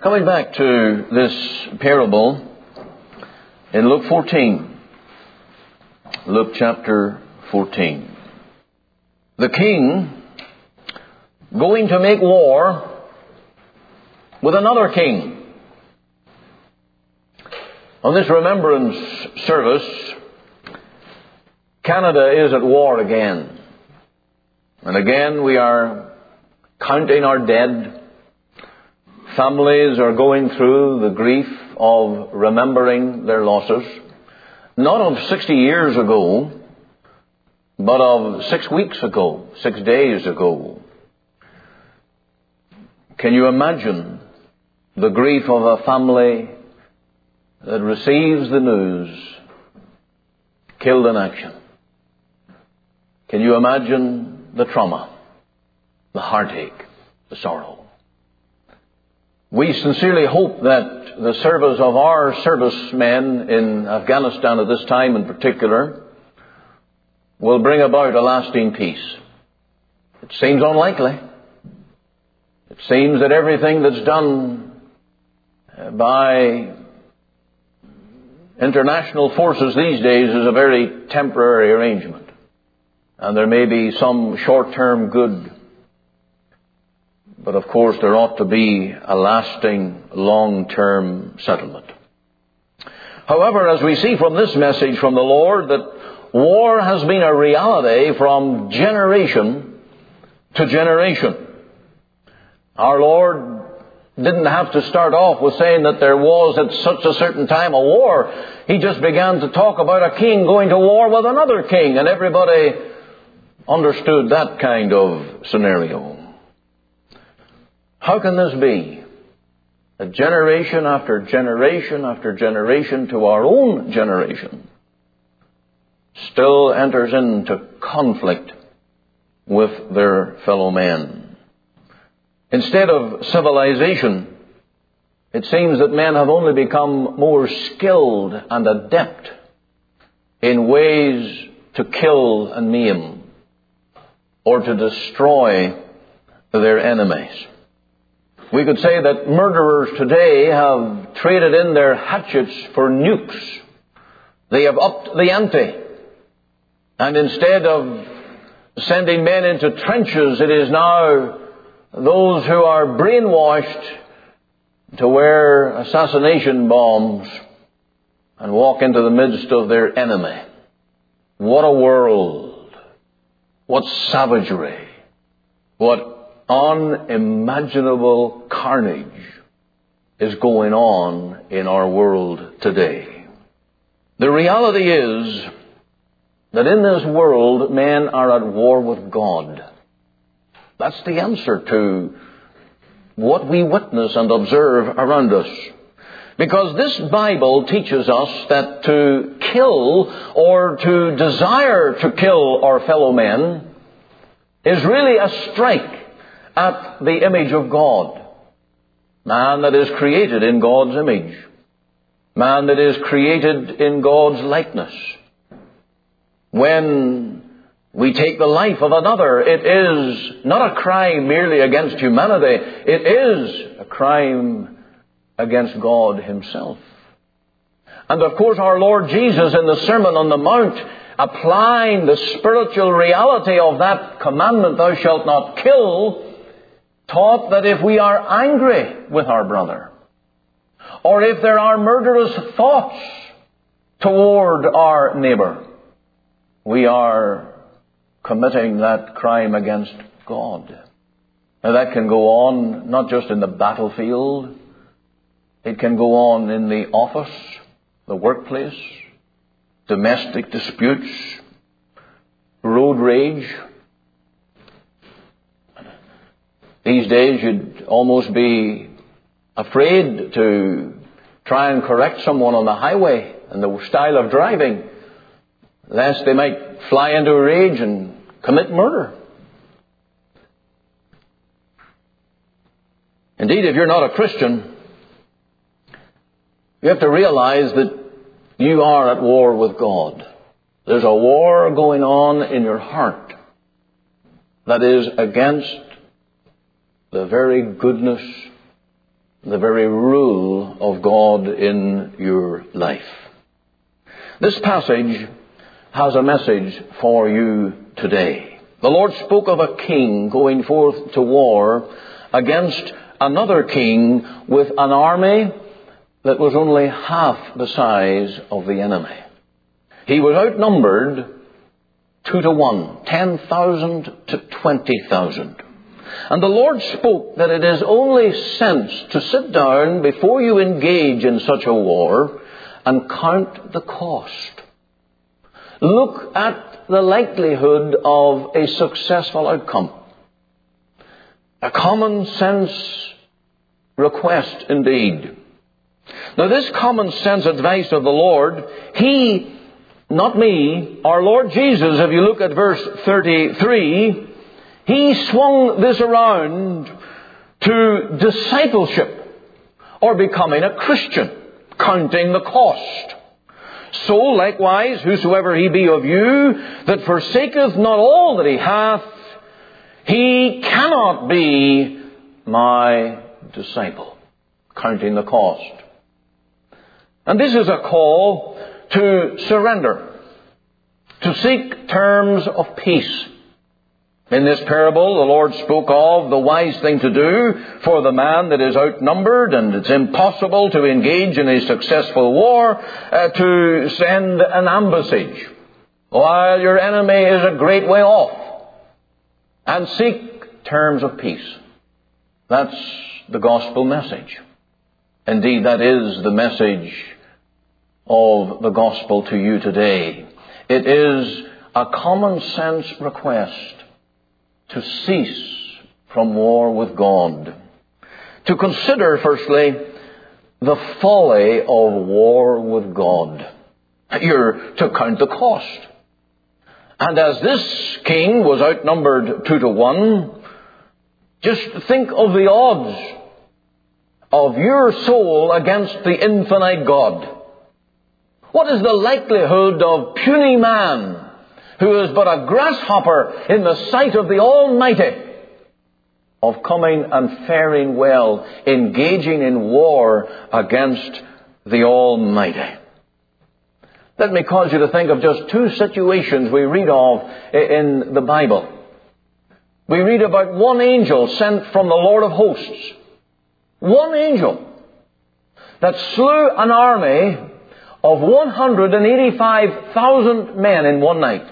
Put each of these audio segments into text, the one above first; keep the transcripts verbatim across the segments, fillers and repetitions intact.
Coming back to this parable in Luke fourteen. Luke chapter fourteen. The king going to make war with another king. On this remembrance service, Canada is at war again. And again we are counting our dead. Families are going through the grief of remembering their losses, not of sixty years ago, but of six weeks ago, six days ago. Can you imagine the grief of a family that receives the news, killed in action? Can you imagine the trauma, the heartache, the sorrow? We sincerely hope that the service of our servicemen in Afghanistan at this time in particular will bring about a lasting peace. It seems unlikely. It seems that everything that's done by international forces these days is a very temporary arrangement. And there may be some short-term good. But of course there ought to be a lasting, long-term settlement. However, as we see from this message from the Lord, that war has been a reality from generation to generation. Our Lord didn't have to start off with saying that there was at such a certain time a war. He just began to talk about a king going to war with another king, and everybody understood that kind of scenario. How can this be? That generation after generation after generation to our own generation still enters into conflict with their fellow men. Instead of civilization, it seems that men have only become more skilled and adept in ways to kill and maim or to destroy their enemies. We could say that murderers today have traded in their hatchets for nukes. They have upped the ante. And instead of sending men into trenches, it is now those who are brainwashed to wear assassination bombs and walk into the midst of their enemy. What a world. What savagery. What unimaginable carnage is going on in our world today. The reality is that in this world men are at war with God. That's the answer to what we witness and observe around us. Because this Bible teaches us that to kill or to desire to kill our fellow men is really a strike at the image of God. Man that is created in God's image. Man that is created in God's likeness. When we take the life of another, it is not a crime merely against humanity. It is a crime against God Himself. And of course our Lord Jesus in the Sermon on the Mount, applying the spiritual reality of that commandment, thou shalt not kill, taught that if we are angry with our brother, or if there are murderous thoughts toward our neighbor, we are committing that crime against God. Now that can go on not just in the battlefield, it can go on in the office, the workplace, domestic disputes, road rage. These days you'd almost be afraid to try and correct someone on the highway and the style of driving, lest they might fly into a rage and commit murder. Indeed, if you're not a Christian, you have to realize that you are at war with God. There's a war going on in your heart that is against the very goodness the very rule of God in your life. This passage has a message for you today. The Lord spoke of a king going forth to war against another king with an army that was only half the size of the enemy. He was outnumbered two to one, ten thousand to twenty thousand. And the Lord spoke that it is only sense to sit down before you engage in such a war and count the cost. Look at the likelihood of a successful outcome. A common sense request indeed. Now this common sense advice of the Lord, He, not me, our Lord Jesus, if you look at verse thirty-three, He swung this around to discipleship or becoming a Christian, counting the cost. So likewise, whosoever he be of you that forsaketh not all that he hath, he cannot be my disciple. Counting the cost. And this is a call to surrender, to seek terms of peace. In this parable, the Lord spoke of the wise thing to do for the man that is outnumbered and it's impossible to engage in a successful war, uh, to send an ambassage while your enemy is a great way off and seek terms of peace. That's the gospel message. Indeed, that is the message of the gospel to you today. It is a common sense request to cease from war with God. To consider, firstly, the folly of war with God. You're to count the cost. And as this king was outnumbered two to one, just think of the odds of your soul against the infinite God. What is the likelihood of puny man who is but a grasshopper in the sight of the Almighty, of coming and faring well, engaging in war against the Almighty? Let me cause you to think of just two situations we read of in the Bible. We read about one angel sent from the Lord of hosts. One angel that slew an army of one hundred eighty-five thousand men in one night.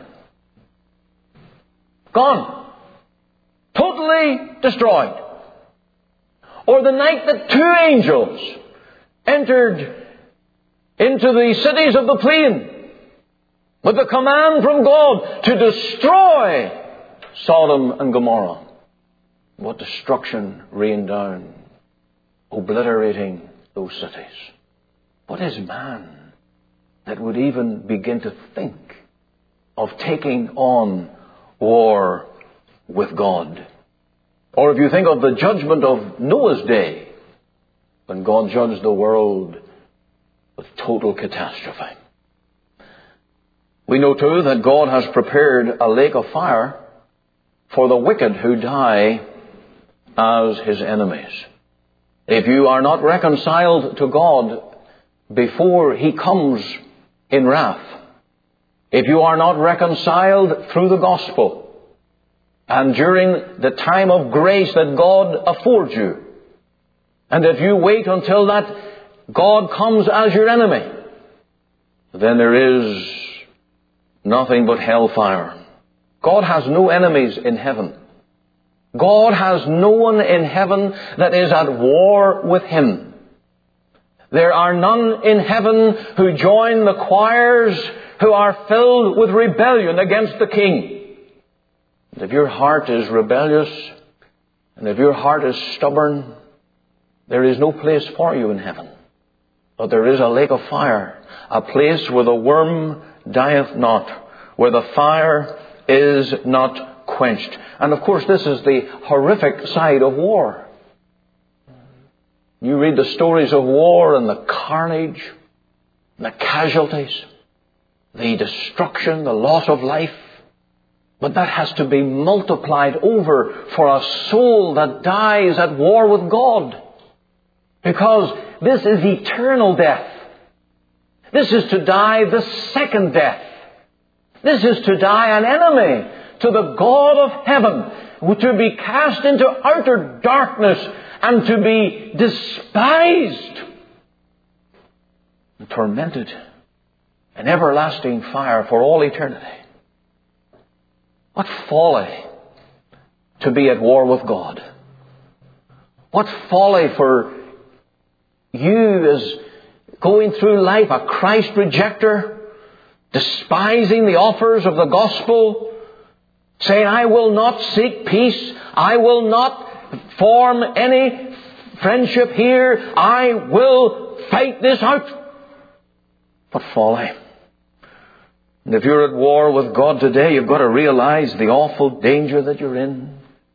Gone. Totally destroyed. Or the night that two angels entered into the cities of the plain with the command from God to destroy Sodom and Gomorrah. What destruction rained down, obliterating those cities. What is man that would even begin to think of taking on war with God? Or if you think of the judgment of Noah's day, when God judged the world with total catastrophe. We know too that God has prepared a lake of fire for the wicked who die as His enemies. If you are not reconciled to God before He comes in wrath, if you are not reconciled through the gospel, and during the time of grace that God affords you, and if you wait until that God comes as your enemy, then there is nothing but hellfire. God has no enemies in heaven. God has no one in heaven that is at war with Him. There are none in heaven who join the choirs who are filled with rebellion against the King. And if your heart is rebellious, and if your heart is stubborn, there is no place for you in heaven. But there is a lake of fire, a place where the worm dieth not, where the fire is not quenched. And of course, this is the horrific side of war. You read the stories of war and the carnage, the casualties, the destruction, the loss of life. But that has to be multiplied over for a soul that dies at war with God. Because this is eternal death. This is to die the second death. This is to die an enemy to the God of heaven, to be cast into outer darkness and to be despised and tormented in everlasting fire for all eternity. What folly to be at war with God. What folly for you as going through life a Christ rejecter, despising the offers of the gospel, saying, I will not seek peace, I will not form any friendship here, I will fight this out. What folly. And if you're at war with God today, you've got to realize the awful danger that you're in.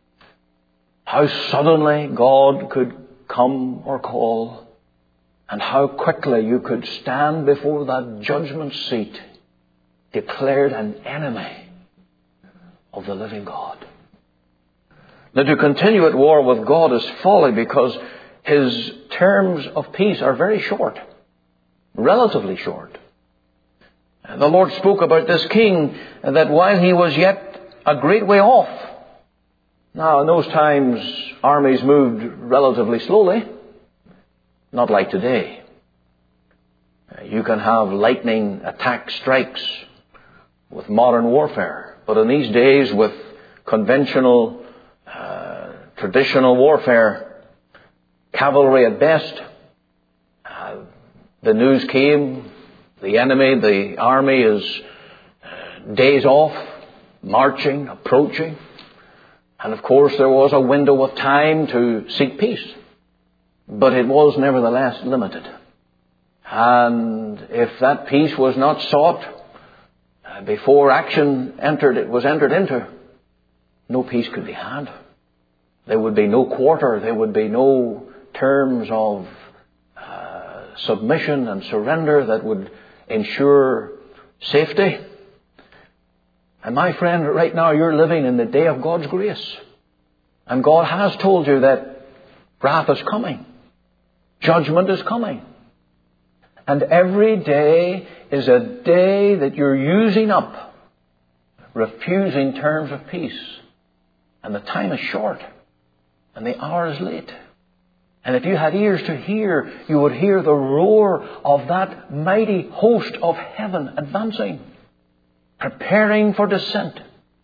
How suddenly God could come or call, and how quickly you could stand before that judgment seat, declared an enemy of the living God. Now, to continue at war with God is folly because His terms of peace are very short, relatively short. The Lord spoke about this king that while he was yet a great way off. Now, in those times, armies moved relatively slowly, not like today. You can have lightning attack strikes with modern warfare, but in these days, with conventional, uh, traditional warfare, cavalry at best, uh, the news came. The enemy, the army is days off, marching, approaching. And of course there was a window of time to seek peace. But it was nevertheless limited. And if that peace was not sought before action entered, it was entered into, no peace could be had. There would be no quarter. There would be no terms of uh, submission and surrender that would ensure safety. And my friend, right now you're living in the day of God's grace. And God has told you that wrath is coming. Judgment is coming. And every day is a day that you're using up, refusing terms of peace. And the time is short. And the hour is late. And if you had ears to hear, you would hear the roar of that mighty host of heaven advancing, preparing for descent.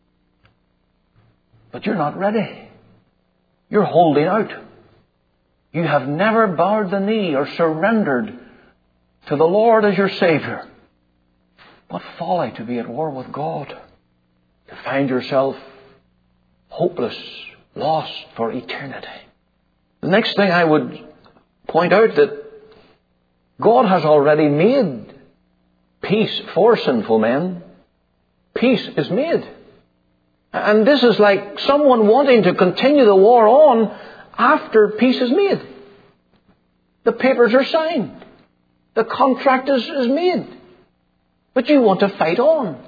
But you're not ready. You're holding out. You have never bowed the knee or surrendered to the Lord as your Savior. What folly to be at war with God. To find yourself hopeless, lost for eternity. The next thing I would point out that God has already made peace for sinful men. Peace is made. And this is like someone wanting to continue the war on after peace is made. The papers are signed. The contract is, is made. But you want to fight on.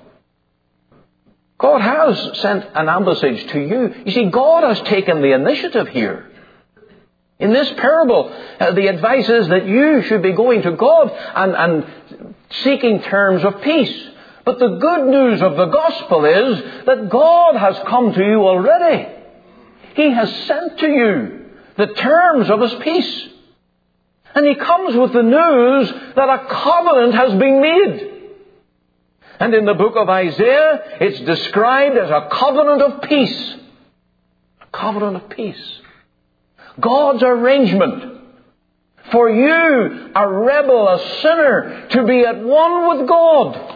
God has sent an embassage to you. You see, God has taken the initiative here. In this parable, uh, the advice is that you should be going to God and, and seeking terms of peace. But the good news of the gospel is that God has come to you already. He has sent to you the terms of His peace. And He comes with the news that a covenant has been made. And in the book of Isaiah, it's described as a covenant of peace. A covenant of peace. God's arrangement for you, a rebel, a sinner, to be at one with God.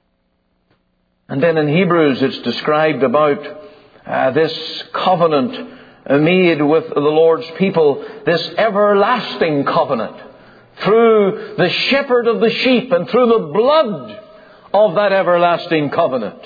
And then in Hebrews it's described about uh, this covenant made with the Lord's people, this everlasting covenant, through the shepherd of the sheep and through the blood of that everlasting covenant.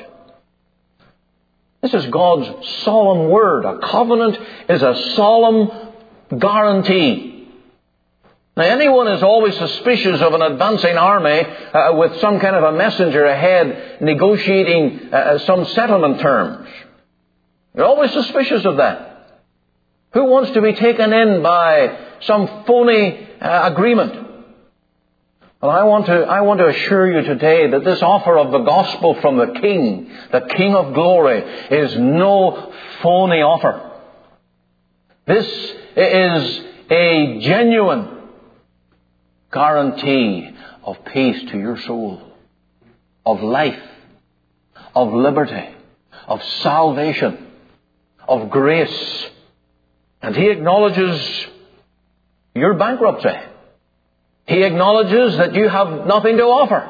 This is God's solemn word. A covenant is a solemn guarantee. Now, anyone is always suspicious of an advancing army uh, with some kind of a messenger ahead negotiating uh, some settlement terms. You're always suspicious of that. Who wants to be taken in by some phony uh, agreement. Well, I want to, I want to assure you today that this offer of the gospel from the King, the King of glory, is no phony offer. This is a genuine guarantee of peace to your soul, of life, of liberty, of salvation, of grace. And He acknowledges your bankruptcy. He acknowledges that you have nothing to offer.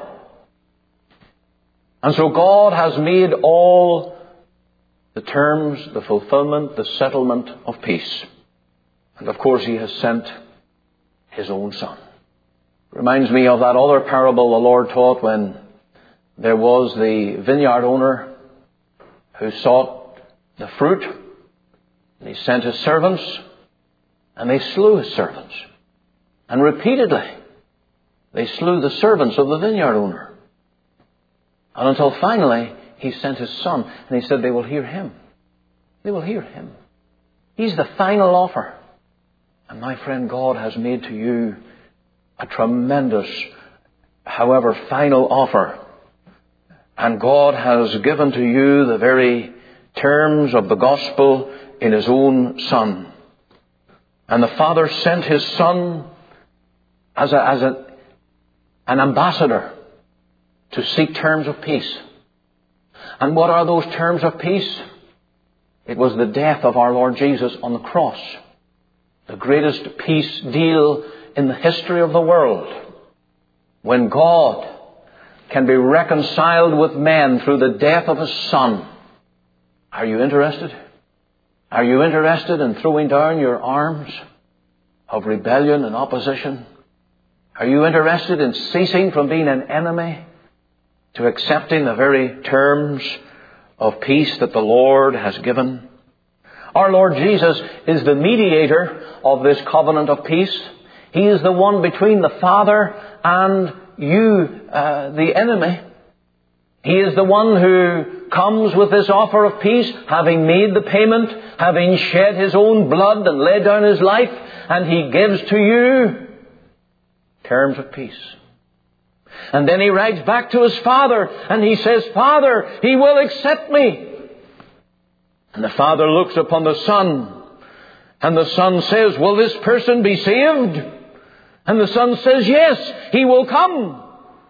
And so God has made all the terms, the fulfillment, the settlement of peace. And of course He has sent His own Son. Reminds me of that other parable the Lord taught when there was the vineyard owner who sought the fruit. And he sent his servants, and they slew his servants. And repeatedly, they slew the servants of the vineyard owner. And until finally, He sent His Son, and He said they will hear Him. They will hear Him. He's the final offer. And my friend, God has made to you a tremendous, however, final offer. And God has given to you the very terms of the gospel in His own Son. And the Father sent His Son as, a, as a, an ambassador to seek terms of peace. And what are those terms of peace? It was the death of our Lord Jesus on the cross. The greatest peace deal in the history of the world. When God can be reconciled with men through the death of His Son. Are you interested? Are you interested in throwing down your arms of rebellion and opposition? Are you interested in ceasing from being an enemy to accepting the very terms of peace that the Lord has given? Our Lord Jesus is the mediator of this covenant of peace. He is the one between the Father and you, uh, the enemy. He is the one who comes with this offer of peace, having made the payment, having shed His own blood and laid down His life, and He gives to you terms of peace. And then He writes back to His Father, and He says, Father, He will accept me. And the Father looks upon the Son, and the Son says, will this person be saved? And the Son says, yes, he will come.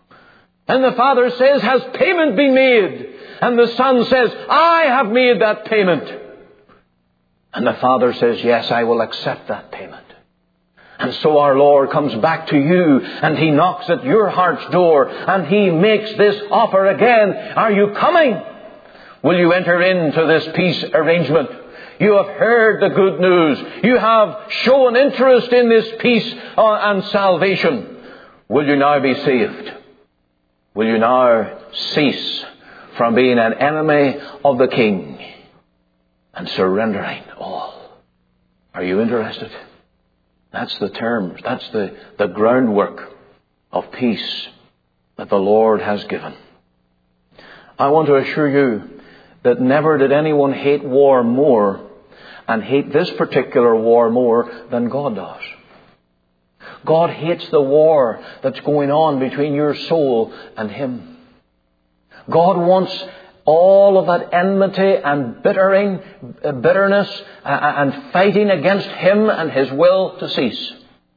And the Father says, has payment been made? And the Son says, I have made that payment. And the Father says, yes, I will accept that payment. And so our Lord comes back to you, and He knocks at your heart's door, and He makes this offer again. Are you coming? Will you enter into this peace arrangement? You have heard the good news. You have shown interest in this peace and salvation. Will you now be saved? Will you now cease from being an enemy of the King and surrendering all? Are you interested? That's the terms. That's the, the groundwork of peace that the Lord has given. I want to assure you that never did anyone hate war more and hate this particular war more than God does. God hates the war that's going on between your soul and Him. God wants all of that enmity and bittering, bitterness and fighting against Him and His will to cease.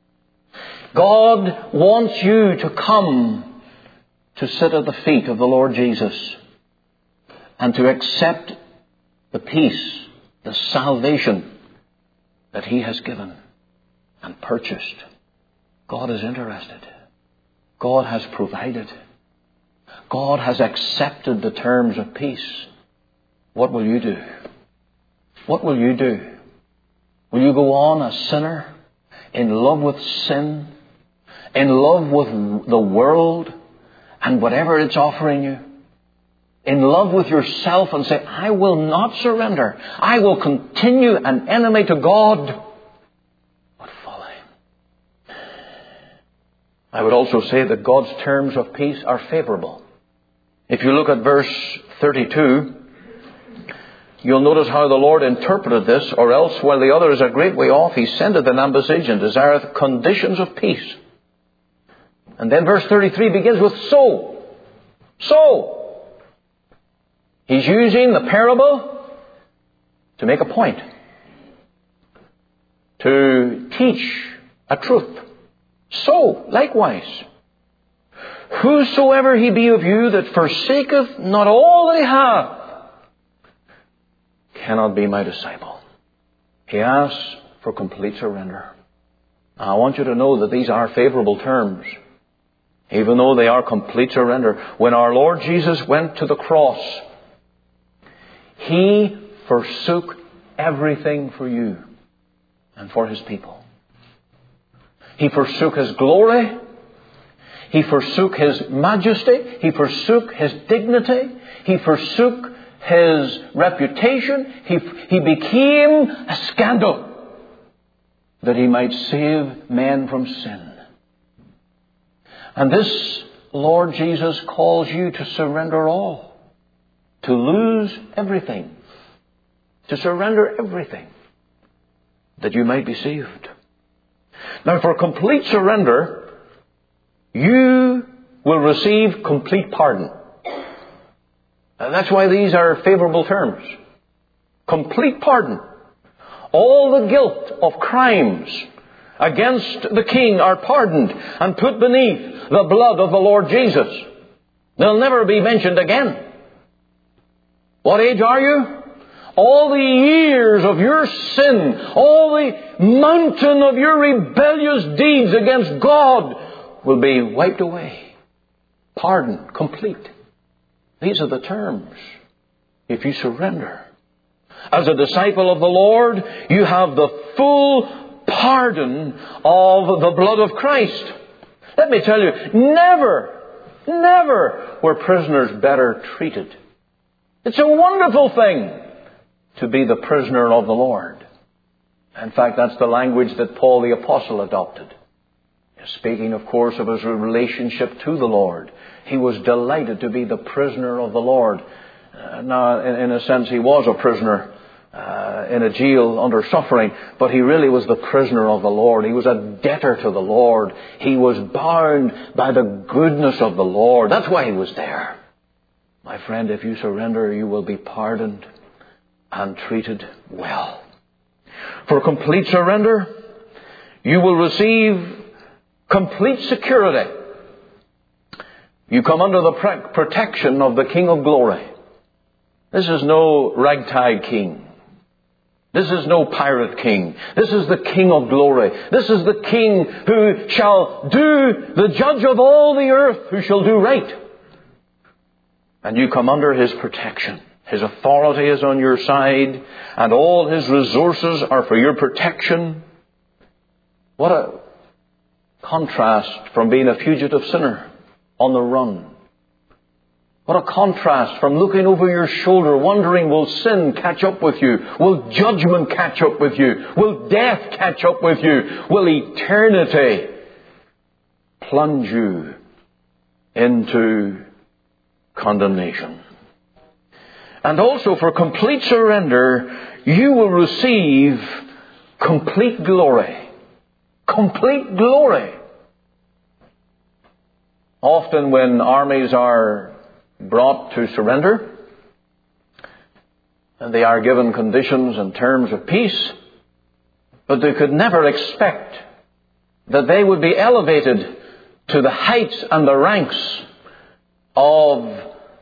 God wants you to come to sit at the feet of the Lord Jesus and to accept the peace, the salvation that He has given and purchased. God is interested. God has provided. God has accepted the terms of peace. What will you do? What will you do? Will you go on a sinner, in love with sin, in love with the world and whatever it's offering you, in love with yourself, and say, I will not surrender. I will continue an enemy to God? What folly. I would also say that God's terms of peace are favorable. If you look at verse thirty-two, You'll notice how the Lord interpreted this, or else, while the other is a great way off, he sendeth an ambassage and desireth conditions of peace. And then verse thirty-three begins with so. So. He's using the parable to make a point. To teach a truth. So, likewise, whosoever he be of you that forsaketh not all that he hath, cannot be my disciple. He asks for complete surrender. Now, I want you to know that these are favorable terms, even though they are complete surrender. When our Lord Jesus went to the cross, He forsook everything for you and for His people. He forsook His glory. He forsook His majesty. He forsook His dignity. He forsook His reputation. He, he became a scandal that He might save men from sin. And this Lord Jesus calls you to surrender all. To lose everything. To surrender everything that you might be saved. Now, for complete surrender, you will receive complete pardon. And that's why these are favorable terms. Complete pardon. All the guilt of crimes against the king are pardoned and put beneath the blood of the Lord Jesus. They'll never be mentioned again. What age are you? All the years of your sin, all the mountain of your rebellious deeds against God will be wiped away. Pardon, complete. These are the terms. If you surrender. As a disciple of the Lord, you have the full pardon of the blood of Christ. Let me tell you, never, never were prisoners better treated. It's a wonderful thing to be the prisoner of the Lord. In fact, that's the language that Paul the Apostle adopted. Speaking, of course, of his relationship to the Lord. He was delighted to be the prisoner of the Lord. Uh, now, in, in a sense, he was a prisoner uh, in a jail under suffering, but he really was the prisoner of the Lord. He was a debtor to the Lord. He was bound by the goodness of the Lord. That's why he was there. My friend, if you surrender, you will be pardoned and treated well. For complete surrender, you will receive complete security. You come under the protection of the King of Glory. This is no ragtag king. This is no pirate king. This is the King of Glory. This is the King who shall do, the judge of all the earth, who shall do right. And you come under His protection. His authority is on your side, and all His resources are for your protection. What a contrast from being a fugitive sinner on the run. What a contrast from looking over your shoulder, wondering, will sin catch up with you? Will judgment catch up with you? Will death catch up with you? Will eternity plunge you into condemnation? And also, for complete surrender, you will receive complete glory. Complete glory. Often when armies are brought to surrender, and they are given conditions and terms of peace, but they could never expect that they would be elevated to the heights and the ranks of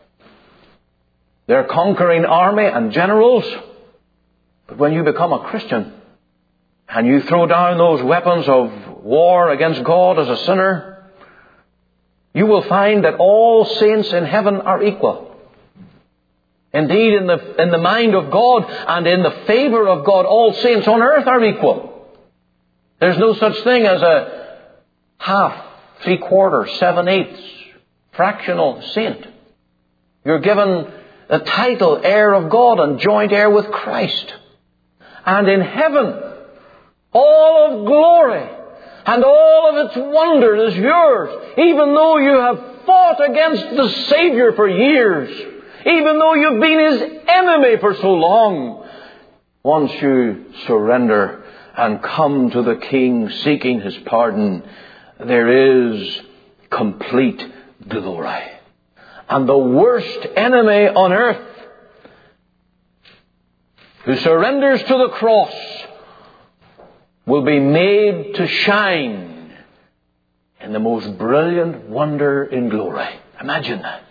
their conquering army and generals. But when you become a Christian, and you throw down those weapons of war against God as a sinner, you will find that all saints in heaven are equal. Indeed, in the, in the mind of God and in the favor of God, all saints on earth are equal. There's no such thing as a half, three quarters, seven eighths, fractional saint. You're given the title heir of God and joint heir with Christ. And in heaven, all of glory and all of its wonder is yours, even though you have fought against the Savior for years. even though you've been His enemy for so long. Once you surrender and come to the King seeking His pardon, there is complete glory. And the worst enemy on earth who surrenders to the cross will be made to shine in the most brilliant wonder in glory. Imagine that.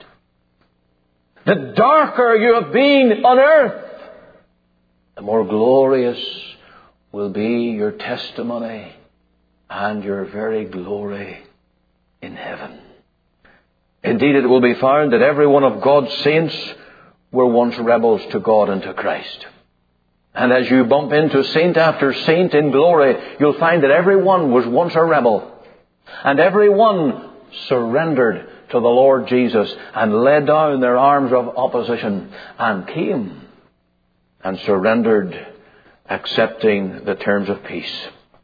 The darker you have been on earth, the more glorious will be your testimony and your very glory in heaven. Indeed, it will be found that every one of God's saints were once rebels to God and to Christ. And as you bump into saint after saint in glory, you'll find that every one was once a rebel. And every one surrendered to the Lord Jesus and laid down their arms of opposition and came and surrendered, accepting the terms of peace.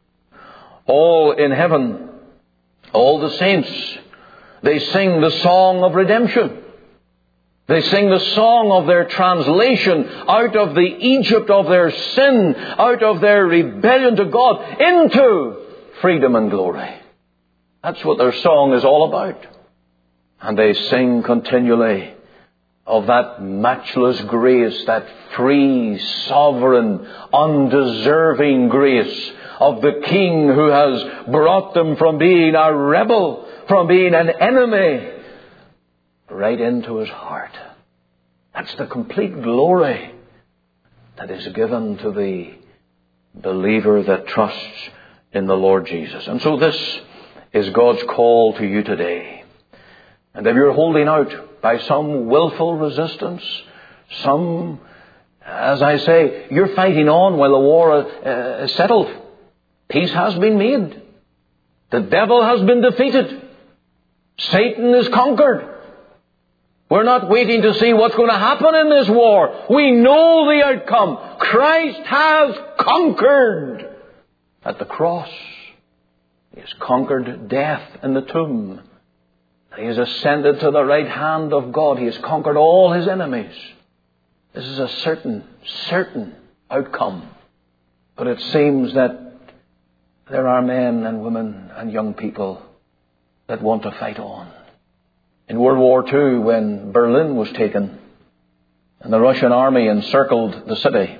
All in heaven, all the saints, they sing the song of redemption. They sing the song of their translation out of the Egypt of their sin, out of their rebellion to God, into freedom and glory. That's what their song is all about. And they sing continually of that matchless grace, that free, sovereign, undeserving grace of the King who has brought them from being a rebel, from being an enemy, right into His heart. That's the complete glory that is given to the believer that trusts in the Lord Jesus. And so this is God's call to you today. And if you're holding out by some willful resistance, some, as I say, you're fighting on while the war uh, is settled. Peace has been made. The devil has been defeated. Satan is conquered. We're not waiting to see what's going to happen in this war. We know the outcome. Christ has conquered at the cross. He has conquered death in the tomb. He has ascended to the right hand of God. He has conquered all His enemies. This is a certain, certain outcome. But it seems that there are men and women and young people that want to fight on. In World War Two, when Berlin was taken and the Russian army encircled the city,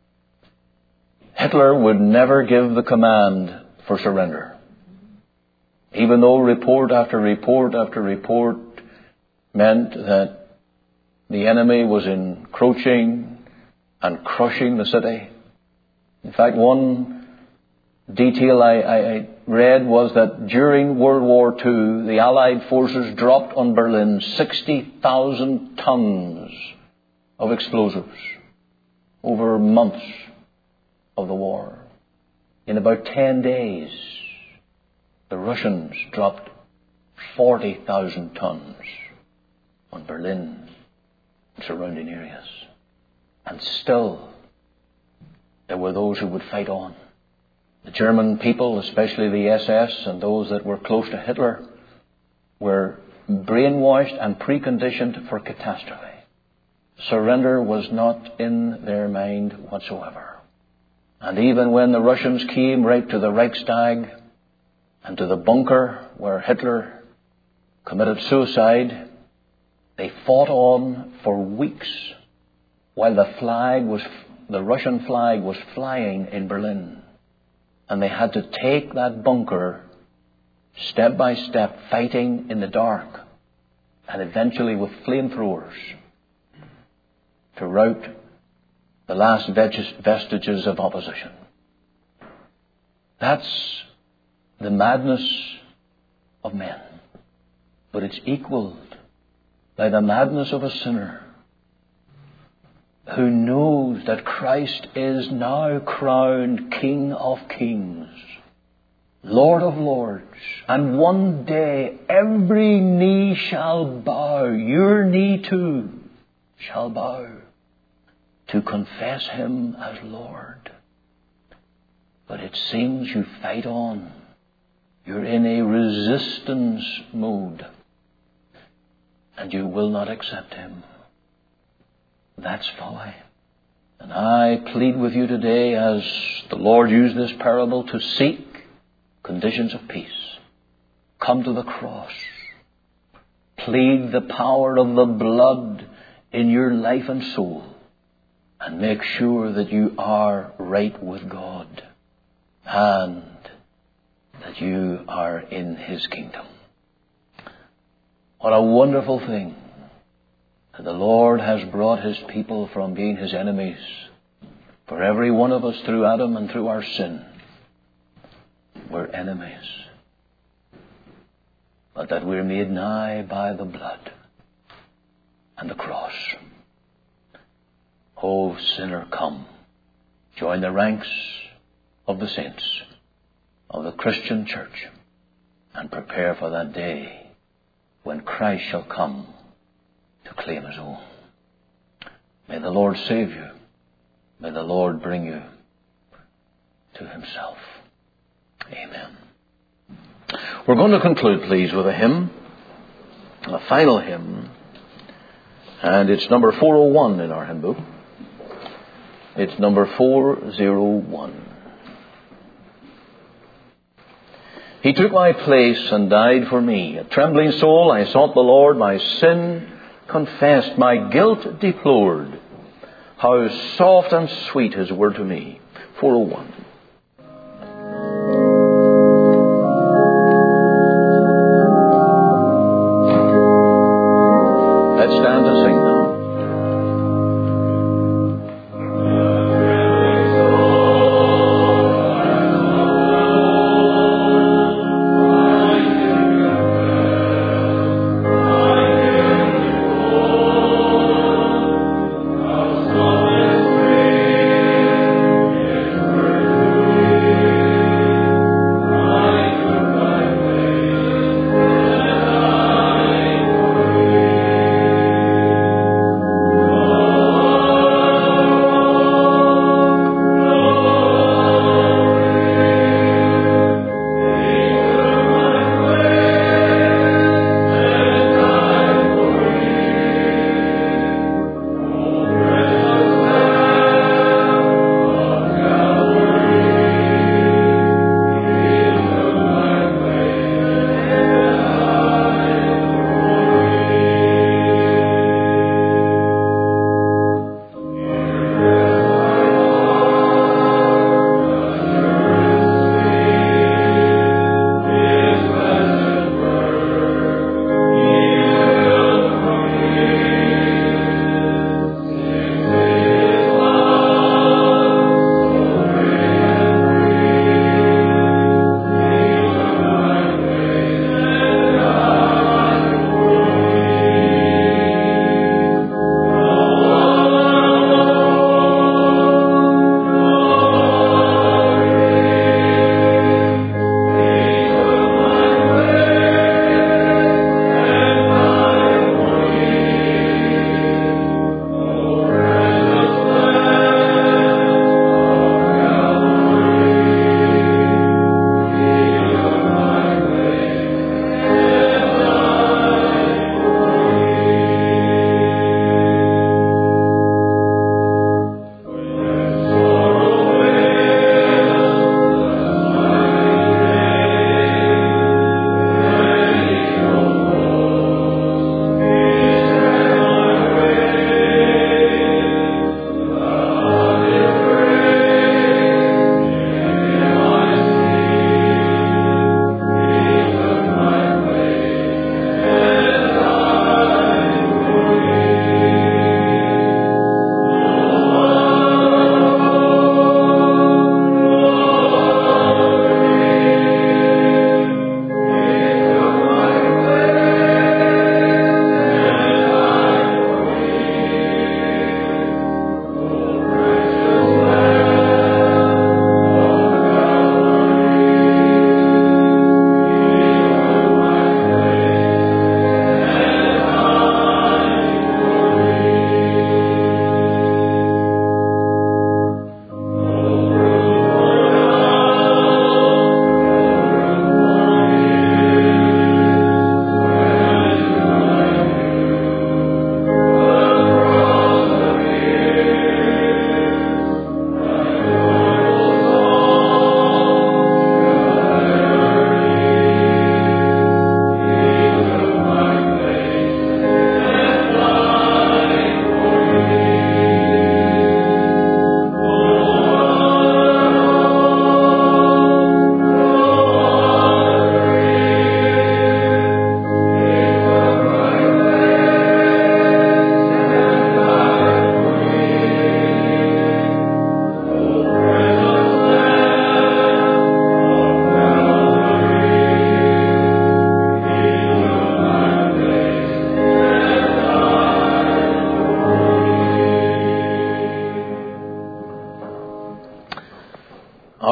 Hitler would never give the command for surrender. Even though report after report after report meant that the enemy was encroaching and crushing the city. In fact, one detail I, I read was that during World War Two, the Allied forces dropped on Berlin sixty thousand tons of explosives over months of the war. In about ten days, the Russians dropped forty thousand tons on Berlin and surrounding areas. And still, there were those who would fight on. The German people, especially the S S and those that were close to Hitler, were brainwashed and preconditioned for catastrophe. Surrender was not in their mind whatsoever. And even when the Russians came right to the Reichstag and to the bunker where Hitler committed suicide, they fought on for weeks while the flag was, the Russian flag was flying in Berlin. And they had to take that bunker step by step, fighting in the dark and eventually with flamethrowers to rout the last vestiges of opposition. That's the madness of men. But it's equaled by the madness of a sinner who knows that Christ is now crowned King of Kings, Lord of Lords, and one day every knee shall bow, your knee too shall bow, to confess Him as Lord. But it seems you fight on. You're in a resistance mode, and you will not accept Him. that's folly. And I plead with you today, as the Lord used this parable to seek conditions of peace. Come to the cross. Plead the power of the blood in your life and soul. And make sure that you are right with God. And that you are in His kingdom. What a wonderful thing that the Lord has brought His people from being His enemies. For every one of us, through Adam and through our sin, we're enemies. But that we're made nigh by the blood and the cross. O sinner, come, join the ranks of the saints of the Christian church, and prepare for that day when Christ shall come to claim His own. May the Lord save you. May the Lord bring you to Himself. Amen. We're going to conclude, please, with a hymn, a final hymn, and it's number four oh one in our hymn book. It's number four oh one. He took my place and died for me. A trembling soul, I sought the Lord, my sin confessed, my guilt deplored. How soft and sweet His word to me. four oh one. Let's stand to sing now.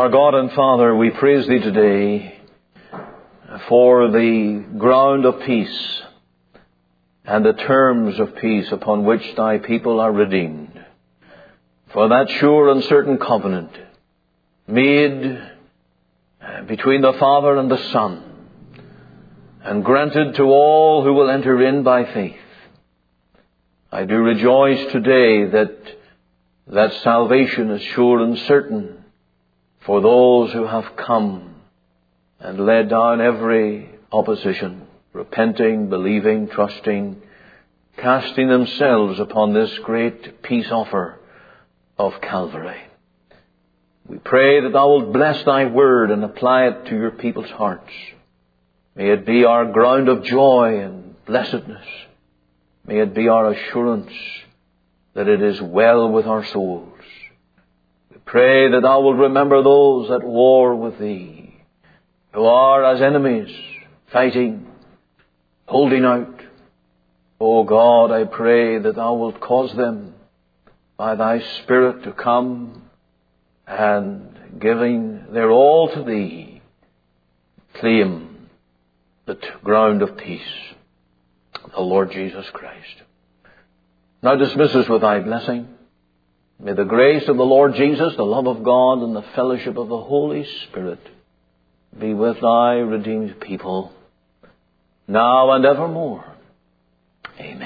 Our God and Father, we praise Thee today for the ground of peace and the terms of peace upon which Thy people are redeemed, for that sure and certain covenant made between the Father and the Son, and granted to all who will enter in by faith. I do rejoice today that that salvation is sure and certain for those who have come and laid down every opposition, repenting, believing, trusting, casting themselves upon this great peace offer of Calvary. We pray that Thou wilt bless Thy word and apply it to Your people's hearts. May it be our ground of joy and blessedness. May it be our assurance that it is well with our souls. We pray that Thou wilt remember those at war with Thee, who are as enemies, fighting, holding out. O God, I pray that Thou wilt cause them by Thy Spirit to come and, giving their all to Thee, claim the t- ground of peace, the Lord Jesus Christ. Now dismiss us with Thy blessing. May the grace of the Lord Jesus, the love of God, and the fellowship of the Holy Spirit be with Thy redeemed people, now and evermore. Amen.